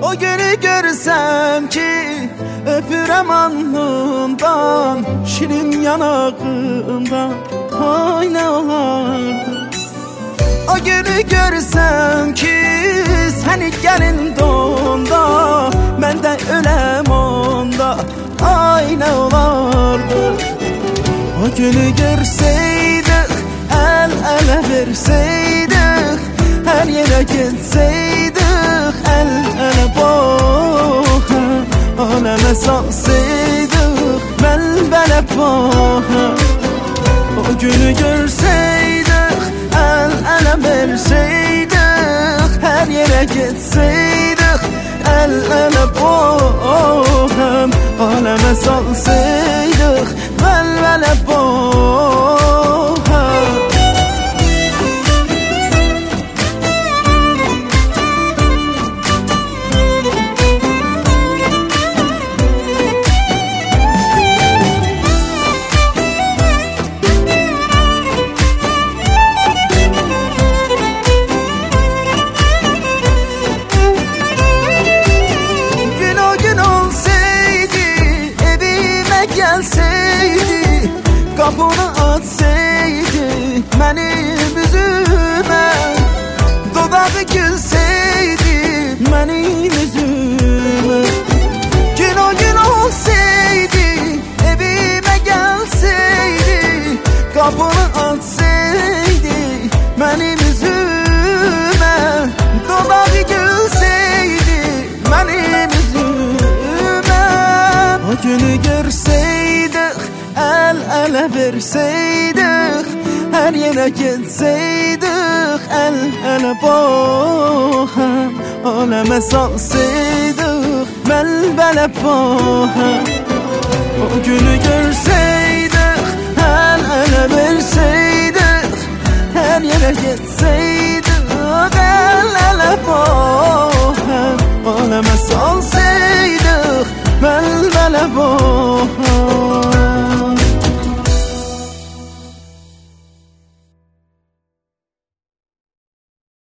O günü görsem ki öpürəm alnından, şirin yanağından, ay ne olardı. O günü görsem ki seni gelin donda, mən də öləm onda, ay ne olardı. O günü görseydik, el ele verseydik, her yere gitseydik, el ele baxa, aleme salsaydık, belbele baxa. O günü görseydik, el ele verseydik, her yere gitseydik, el ele baxa, aleme salsaydık, belbele baxa. Gelseydi, kapını açsaydı benim üzüme, dodağı gülseydi benim yüzüme. Gün o gün olsaydı, evime gelseydi, kapını açsaydı benim yüzüme, dodağı gülseydi benim yüzüme. O günü görseydik, el ele verseydik, her yere gitseydik, el ele baxa, aleme salsaydık, belbele baxa. O günü görseydik, el ele verseydik, her yere gitseydik, el ele baxa, aleme salsaydık, belbele baxa.